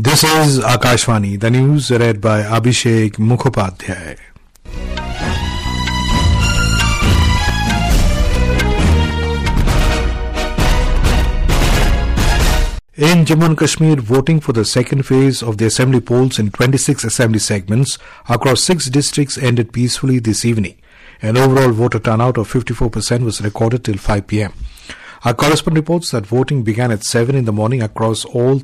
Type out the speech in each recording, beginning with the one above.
This is Akashvani, the news read by Abhishek Mukhopadhyay. In Jammu and Kashmir, voting for the second phase of the assembly polls in 26 assembly segments across 6 districts ended peacefully this evening. An overall voter turnout of 54% was recorded till 5 p.m. Our correspondent reports that voting began at 7 in the morning across all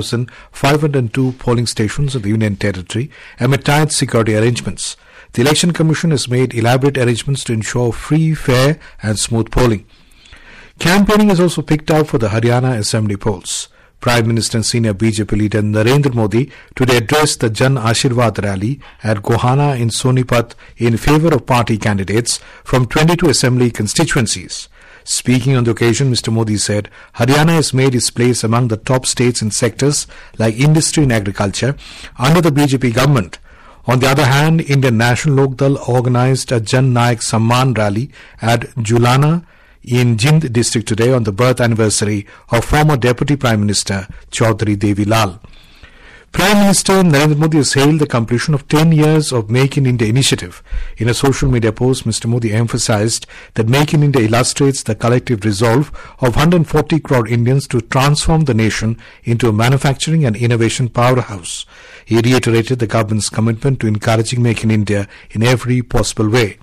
3,502 polling stations in the Union Territory amid tight security arrangements. The Election Commission has made elaborate arrangements to ensure free, fair and smooth polling. Campaigning has also picked up for the Haryana Assembly polls. Prime Minister and senior BJP leader Narendra Modi today addressed the Jan Ashirwad rally at Gohana in Sonipat in favour of party candidates from 22 assembly constituencies. Speaking on the occasion, Mr. Modi said, Haryana has made its place among the top states in sectors like industry and agriculture under the BJP government. On the other hand, Indian National Lok Dal organised a Jan Nayak Samman rally at Julana in Jind district today on the birth anniversary of former Deputy Prime Minister Chaudhary Devi Lal. Prime Minister Narendra Modi has hailed the completion of 10 years of Make in India initiative. In a social media post, Mr. Modi emphasized that Make in India illustrates the collective resolve of 140 crore Indians to transform the nation into a manufacturing and innovation powerhouse. He reiterated the government's commitment to encouraging Make in India in every possible way.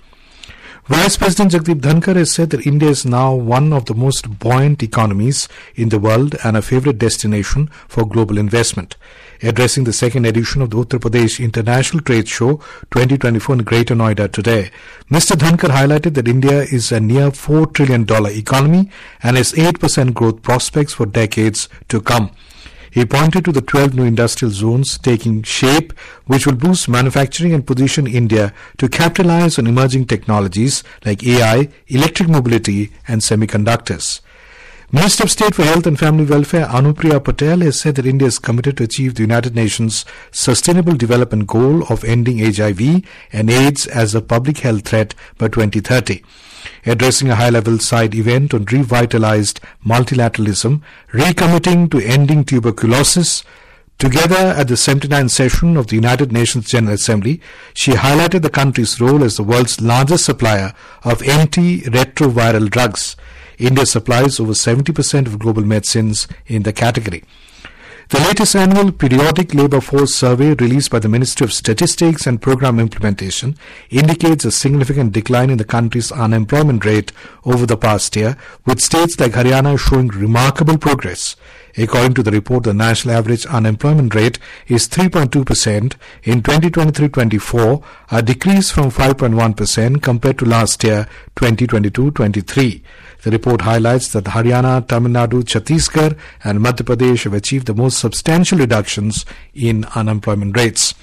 Vice President Jagdeep Dhankar has said that India is now one of the most buoyant economies in the world and a favourite destination for global investment. Addressing the second edition of the Uttar Pradesh International Trade Show 2024 in Greater Noida today, Mr. Dhankar highlighted that India is a near $4 trillion economy and has 8% growth prospects for decades to come. He pointed to the 12 new industrial zones taking shape, which will boost manufacturing and position India to capitalize on emerging technologies like AI, electric mobility and semiconductors. Minister of State for Health and Family Welfare Anupriya Patel has said that India is committed to achieve the United Nations Sustainable Development Goal of ending HIV and AIDS as a public health threat by 2030. Addressing a high-level side event on revitalized multilateralism, recommitting to ending tuberculosis, together at the 79th session of the United Nations General Assembly, she highlighted the country's role as the world's largest supplier of antiretroviral drugs. India supplies over 70% of global medicines in the category. The latest annual periodic labour force survey released by the Ministry of Statistics and Programme Implementation indicates a significant decline in the country's unemployment rate over the past year, with states like Haryana showing remarkable progress. According to the report, the national average unemployment rate is 3.2% in 2023-24, a decrease from 5.1% compared to last year, 2022-23. The report highlights that Haryana, Tamil Nadu, Chhattisgarh and Madhya Pradesh have achieved the most substantial reductions in unemployment rates.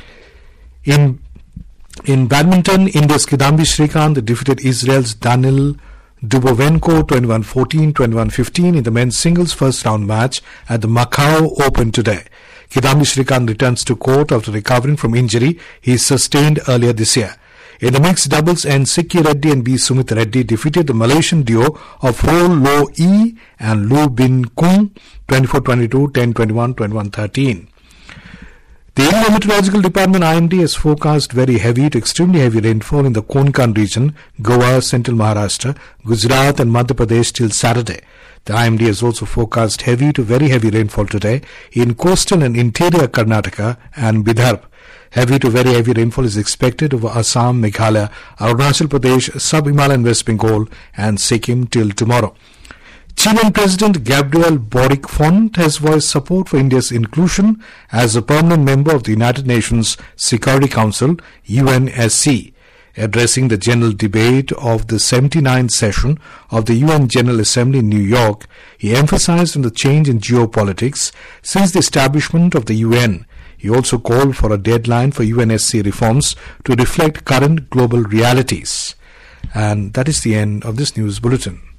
In badminton, India's Kidambi Srikanth defeated Israel's Daniil Dubovenko 21-14, 21-15 in the men's singles first round match at the Macau Open today. Kidambi Srikanth returns to court after recovering from injury he sustained earlier this year. In the mixed doubles, N. Sikki Reddy and B. Sumit Reddy defeated the Malaysian duo of Ho Lo Yi and Lu Bin Kung 24-22, 10-21, 21-13. The India Meteorological Department IMD has forecast very heavy to extremely heavy rainfall in the Konkan region, Goa, central Maharashtra, Gujarat and Madhya Pradesh till Saturday. The IMD has also forecast heavy to very heavy rainfall today in coastal and interior Karnataka and Bidarbh. Heavy to very heavy rainfall is expected over Assam, Meghalaya, Arunachal Pradesh, Sub-Himalayan West Bengal and Sikkim till tomorrow. Chilean President Gabriel Boric Font has voiced support for India's inclusion as a permanent member of the United Nations Security Council, UNSC. Addressing the general debate of the 79th session of the UN General Assembly in New York, he emphasized on the change in geopolitics since the establishment of the UN. He also called for a deadline for UNSC reforms to reflect current global realities. And that is the end of this news bulletin.